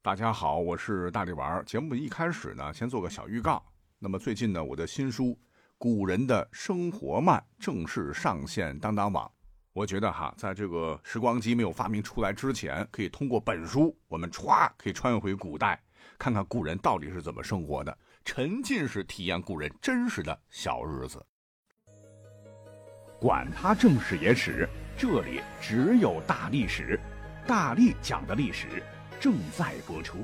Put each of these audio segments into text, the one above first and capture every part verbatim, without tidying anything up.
大家好，我是大力丸。节目一开始呢，先做个小预告。那么最近呢，我的新书《古人的生活慢》正式上线当当网。我觉得哈，在这个时光机没有发明出来之前，可以通过本书，我们歘可以穿越回古代，看看古人到底是怎么生活的，沉浸式体验古人真实的小日子。 管他正史野史，这里只有大历史，大力讲的历史正在播出。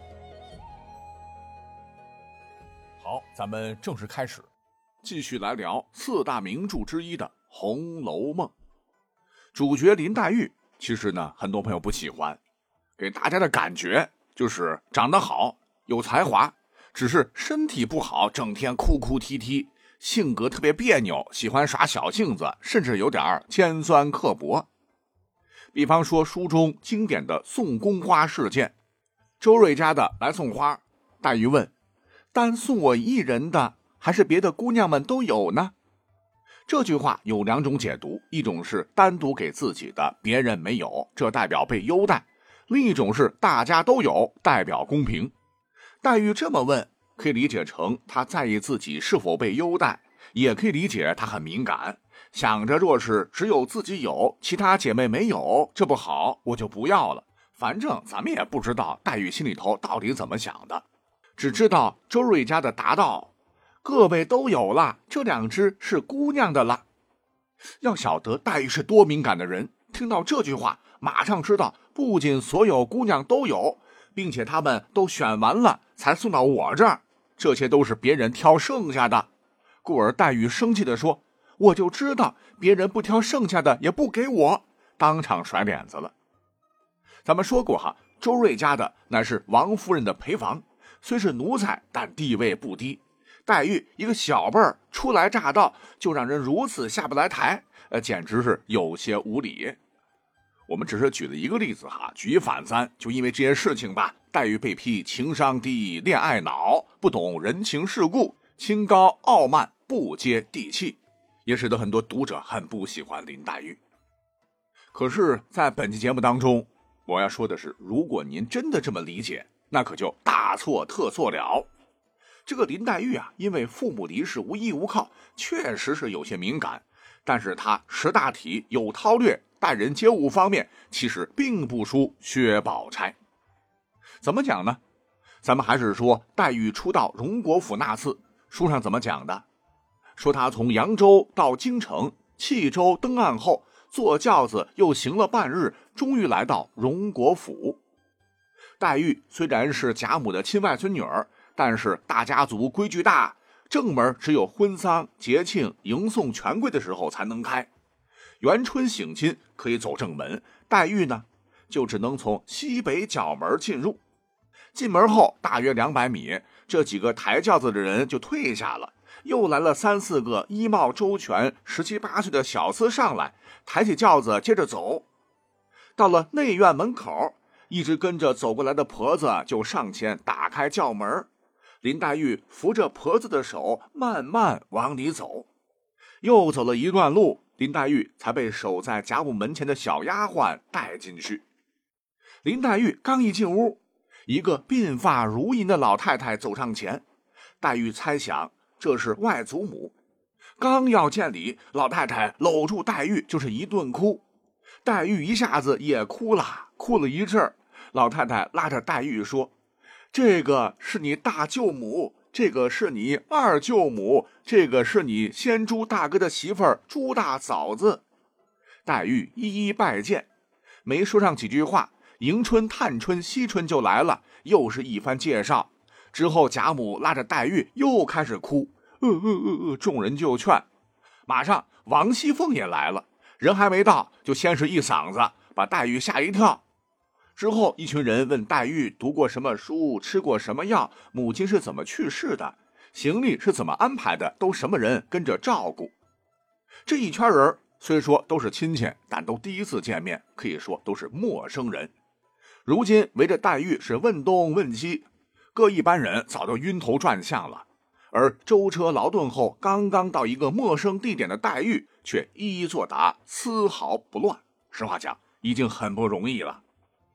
好，咱们正式开始，继续来聊四大名著之一的《红楼梦》。主角林黛玉，其实呢，很多朋友不喜欢，给大家的感觉就是长得好，有才华，只是身体不好，整天哭哭啼啼，性格特别别扭，喜欢耍小性子，甚至有点尖酸刻薄。比方说书中经典的送宫花事件，周瑞家的来送花，黛玉问：单送我一人的，还是别的姑娘们都有呢？这句话有两种解读，一种是单独给自己的，别人没有，这代表被优待；另一种是大家都有，代表公平。黛玉这么问，可以理解成她在意自己是否被优待，也可以理解她很敏感，想着若是只有自己有，其他姐妹没有，这不好，我就不要了。反正咱们也不知道黛玉心里头到底怎么想的，只知道周瑞家的答道：各位都有了，这两只是姑娘的了。要晓得黛玉是多敏感的人，听到这句话马上知道不仅所有姑娘都有，并且她们都选完了才送到我这儿，这些都是别人挑剩下的。故而黛玉生气地说：我就知道别人不挑剩下的也不给我，当场甩脸子了。咱们说过哈，周瑞家的乃是王夫人的陪房，虽是奴才，但地位不低。黛玉一个小辈儿初来乍到，就让人如此下不来台，呃，简直是有些无理。我们只是举了一个例子哈，举一反三，就因为这些事情吧，黛玉被批情商低、恋爱脑，不懂人情世故，清高傲慢，不接地气，也使得很多读者很不喜欢林黛玉。可是在本期节目当中，我要说的是，如果您真的这么理解，那可就大错特错了。这个林黛玉啊，因为父母离世无依无靠，确实是有些敏感，但是她识大体有韬略，待人接物方面其实并不输薛宝钗。怎么讲呢？咱们还是说黛玉初到荣国府那次，书上怎么讲的？说她从扬州到京城，弃舟登岸后，坐轿子又行了半日，终于来到荣国府。黛玉虽然是贾母的亲外孙女儿，但是大家族规矩大，正门只有婚丧节庆迎送权贵的时候才能开，元春省亲可以走正门，黛玉呢就只能从西北角门进入。进门后大约两百米，这几个抬轿子的人就退下了，又来了三四个衣帽周全十七八岁的小厮上来，抬起轿子接着走。到了内院门口，一直跟着走过来的婆子就上前打开轿门，林黛玉扶着婆子的手慢慢往里走。又走了一段路，林黛玉才被守在贾母门前的小丫鬟带进去。林黛玉刚一进屋，一个鬓发如银的老太太走上前，黛玉猜想这是外祖母，刚要见礼，老太太搂住黛玉就是一顿哭。黛玉一下子也哭了，哭了一阵儿，老太太拉着黛玉说：这个是你大舅母，这个是你二舅母，这个是你先朱大哥的媳妇儿朱大嫂子。黛玉一一拜见，没说上几句话，迎春、探春、惜春就来了，又是一番介绍。之后贾母拉着黛玉又开始哭，呃呃呃呃，众人就劝。马上王熙凤也来了，人还没到，就先是一嗓子，把黛玉吓一跳。之后一群人问黛玉读过什么书，吃过什么药，母亲是怎么去世的，行李是怎么安排的，都什么人跟着照顾。这一圈人虽说都是亲戚，但都第一次见面，可以说都是陌生人。如今围着黛玉是问东问西，各一般人早就晕头转向了。而舟车劳顿后刚刚到一个陌生地点的黛玉却一一作答，丝毫不乱。实话讲，已经很不容易了。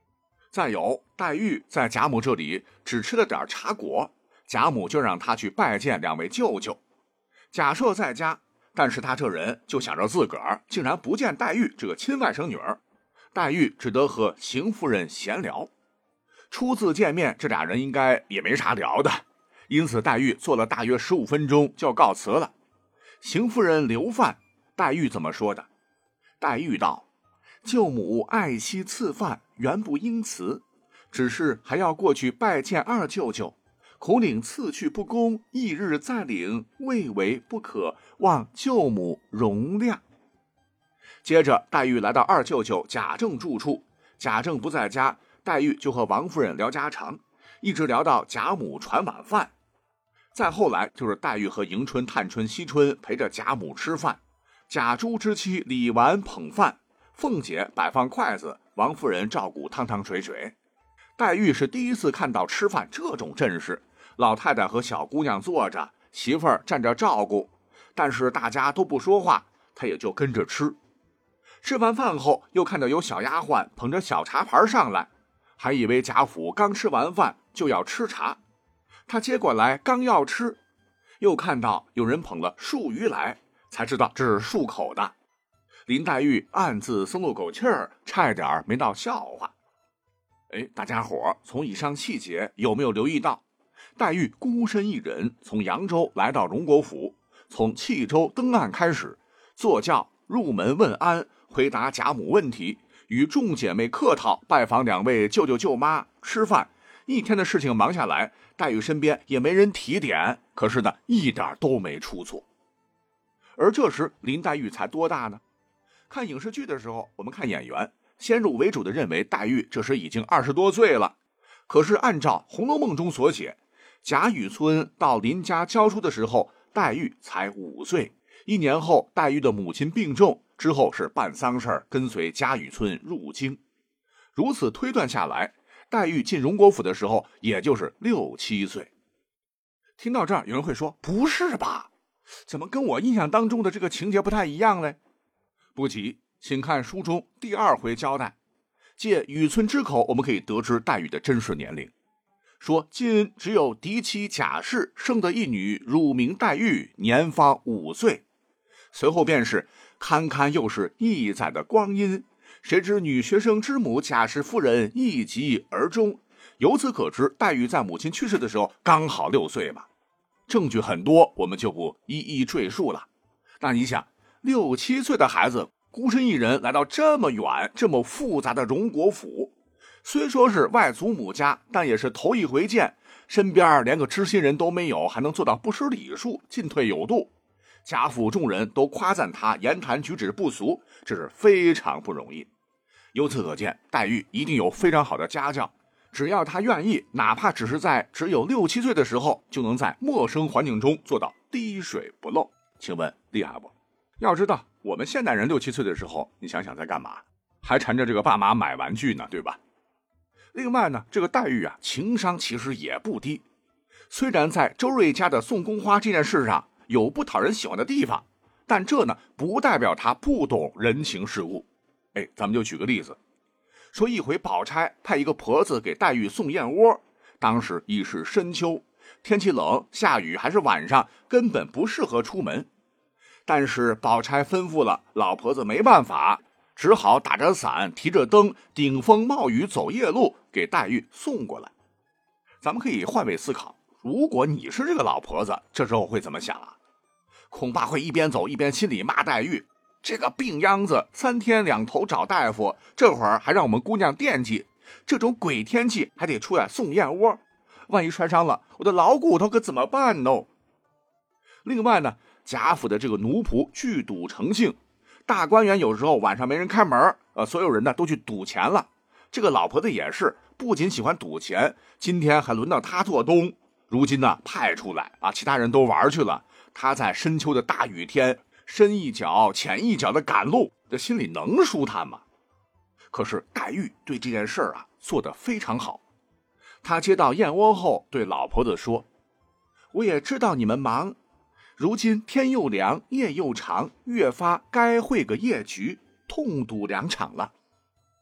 再有，黛玉在贾母这里只吃了点茶果，贾母就让她去拜见两位舅舅。贾赦在家，但是他这人就想着自个儿竟然不见黛玉这个亲外甥女儿，黛玉只得和邢夫人闲聊。初次见面，这俩人应该也没啥聊的，因此黛玉坐了大约十五分钟就告辞了。邢夫人留饭，黛玉怎么说的？黛玉道：舅母爱惜赐饭，原不应辞，只是还要过去拜见二舅舅，恐领赐去不恭，翌日再领，未为不可，望舅母容谅。接着黛玉来到二舅舅贾政住处，贾政不在家，黛玉就和王夫人聊家常，一直聊到贾母传晚饭。再后来就是黛玉和迎春、探春、惜春陪着贾母吃饭，贾珠之妻李纨捧饭，凤姐摆放筷子，王夫人照顾汤汤水水。黛玉是第一次看到吃饭这种阵势，老太太和小姑娘坐着，媳妇儿站着照顾，但是大家都不说话，她也就跟着吃。吃完饭后，又看到有小丫鬟捧着小茶盘上来，还以为贾府刚吃完饭就要吃茶，她接过来刚要吃，又看到有人捧了漱鱼来，才知道这是漱口的。林黛玉暗自松了口气儿，差点没闹笑话。哎，大家伙从以上细节有没有留意到，黛玉孤身一人从扬州来到荣国府，从弃州登岸开始，坐轿入门问安，回答贾母问题，与众姐妹客套，拜访两位舅舅舅妈，吃饭，一天的事情忙下来，黛玉身边也没人提点，可是呢，一点都没出错。而这时林黛玉才多大呢？看影视剧的时候，我们看演员先入为主的认为黛玉这时已经二十多岁了，可是按照《红楼梦》中所写，贾雨村到林家教书的时候，黛玉才五岁。一年后，黛玉的母亲病重，之后是办丧事跟随贾雨村入京。如此推断下来，黛玉进荣国府的时候也就是六七岁。听到这儿，有人会说，不是吧，怎么跟我印象当中的这个情节不太一样嘞？不急，请看书中第二回交代，借雨村之口，我们可以得知黛玉的真实年龄。说今只有嫡妻贾氏生的一女，乳名黛玉，年方五岁。随后便是堪堪又是一载的光阴，谁知女学生之母贾氏夫人一疾而终。由此可知，黛玉在母亲去世的时候刚好六岁嘛。证据很多，我们就不一一赘述了。那你想，六七岁的孩子孤身一人来到这么远这么复杂的荣国府，虽说是外祖母家，但也是头一回见，身边连个知心人都没有，还能做到不失礼数，进退有度。贾府众人都夸赞他言谈举止不俗，这是非常不容易。由此可见，黛玉一定有非常好的家教，只要她愿意，哪怕只是在只有六七岁的时候，就能在陌生环境中做到滴水不漏。请问厉害不？要知道我们现代人六七岁的时候，你想想在干嘛？还缠着这个爸妈买玩具呢，对吧？另外呢，这个黛玉啊，情商其实也不低。虽然在周瑞家的送宫花这件事上有不讨人喜欢的地方，但这呢不代表她不懂人情世故。哎，咱们就举个例子，说一回宝钗派一个婆子给黛玉送燕窝，当时已是深秋，天气冷，下雨还是晚上，根本不适合出门。但是宝钗吩咐了，老婆子没办法，只好打着伞，提着灯，顶风冒雨走夜路，给黛玉送过来。咱们可以换位思考，如果你是这个老婆子，这时候会怎么想啊？恐怕会一边走一边心里骂黛玉，这个病秧子三天两头找大夫，这会儿还让我们姑娘惦记，这种鬼天气还得出来送燕窝，万一摔伤了，我的老骨头可怎么办呢？另外呢，贾府的这个奴仆聚赌成性，大观园有时候晚上没人开门，呃，所有人呢都去赌钱了。这个老婆子也是，不仅喜欢赌钱，今天还轮到他做东。如今呢派出来啊，其他人都玩去了，他在深秋的大雨天，深一脚浅一脚的赶路，这心里能舒坦吗？可是黛玉对这件事啊做得非常好。他接到燕窝后，对老婆子说：“我也知道你们忙。如今天又凉，夜又长，越发该会个夜局，痛赌两场了。”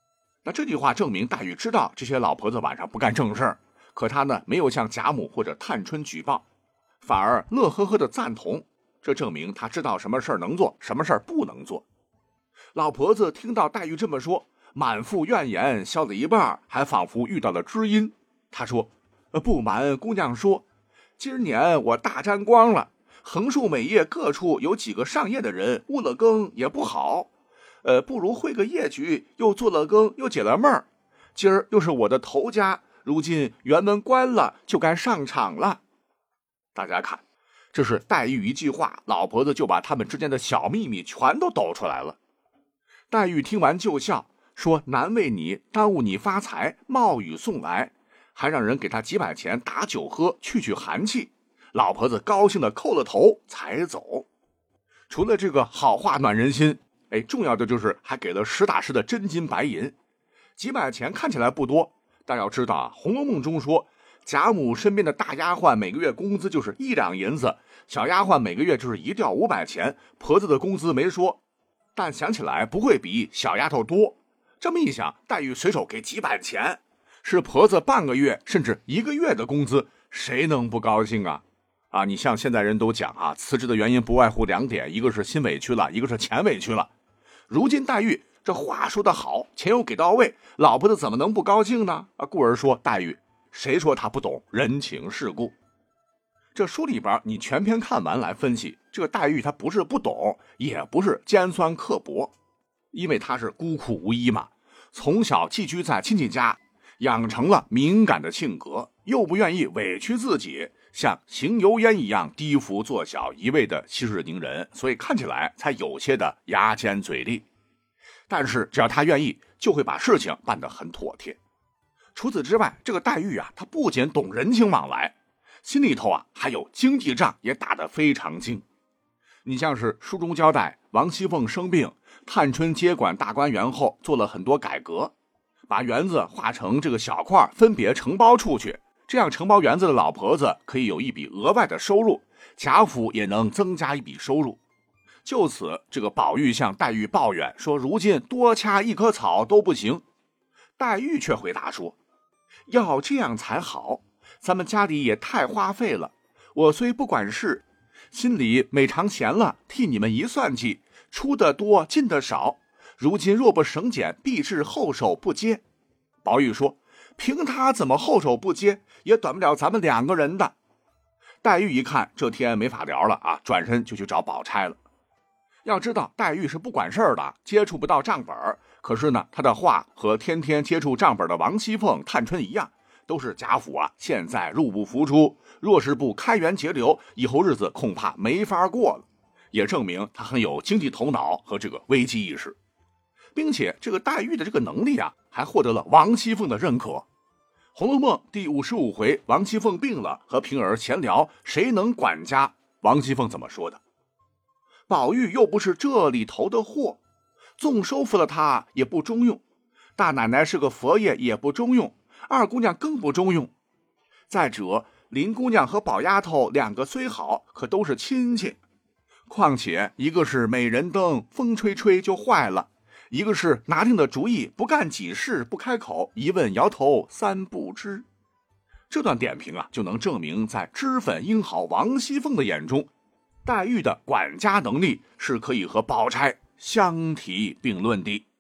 那这句话证明黛玉知道这些老婆子晚上不干正事儿，可她呢没有向贾母或者探春举报，反而乐呵呵的赞同，这证明她知道什么事儿能做，什么事儿不能做。老婆子听到黛玉这么说，满腹怨言消了一半，还仿佛遇到了知音。她说：不瞒姑娘说，今年我大沾光了，横竖每夜各处有几个上夜的人误了更也不好，呃，不如会个夜局，又做了更又解了闷儿。今儿又是我的头家，如今辕门关了，就该上场了。大家看，这是黛玉一句话，老婆子就把他们之间的小秘密全都抖出来了。黛玉听完就笑，说难为你，耽误你发财，冒雨送来，还让人给他几百钱打酒喝，去去寒气。老婆子高兴的叩了头才走。除了这个好话暖人心，哎，重要的就是还给了实打实的真金白银。几百钱看起来不多，但要知道啊，《红楼梦》中说贾母身边的大丫鬟每个月工资就是一两银子，小丫鬟每个月就是一吊五百钱，婆子的工资没说，但想起来不会比小丫头多。这么一想，黛玉随手给几百钱，是婆子半个月甚至一个月的工资，谁能不高兴啊？啊，你像现在人都讲啊，辞职的原因不外乎两点，一个是心委屈了，一个是钱委屈了。如今黛玉这话说得好，钱又给到位，老婆子怎么能不高兴呢？啊，故而说黛玉，谁说她不懂人情世故？这书里边你全篇看完来分析，这个黛玉她不是不懂，也不是尖酸刻薄，因为她是孤苦无依嘛，从小寄居在亲戚家，养成了敏感的性格，又不愿意委屈自己，像邢油烟一样低伏做小，一味的息事宁人，所以看起来才有些的牙尖嘴利。但是只要他愿意，就会把事情办得很妥帖。除此之外，这个黛玉啊，她不仅懂人情往来，心里头啊还有经济账也打得非常精。你像是书中交代，王熙凤生病，探春接管大观园后做了很多改革，把园子划成这个小块，分别承包出去，这样承包园子的老婆子可以有一笔额外的收入，贾府也能增加一笔收入。就此，这个宝玉向黛玉抱怨说，如今多掐一棵草都不行。黛玉却回答说，要这样才好，咱们家里也太花费了，我虽不管事，心里每常闲了，替你们一算计，出的多进的少，如今若不省俭，必致后手不接。宝玉说，凭他怎么后手不接，也短不了咱们两个人的。黛玉一看这天没法聊了啊，转身就去找宝钗了。要知道黛玉是不管事儿的，接触不到账本，可是呢，她的话和天天接触账本的王熙凤、探春一样，都是贾府啊现在入不敷出，若是不开源节流，以后日子恐怕没法过了。也证明她很有经济头脑和这个危机意识，并且这个黛玉的这个能力啊，还获得了王熙凤的认可。《红楼梦》第五十五回，王熙凤病了，和平儿闲聊谁能管家，王熙凤怎么说的？宝玉又不是这里头的货，纵收服了他也不中用，大奶奶是个佛爷也不中用，二姑娘更不中用。再者，林姑娘和宝丫头两个虽好，可都是亲戚，况且一个是美人灯，风吹吹就坏了，一个是拿定的主意，不干几事不开口，一问摇头三不知。这段点评啊，就能证明在脂粉英豪王熙凤的眼中，黛玉的管家能力是可以和宝钗相提并论的。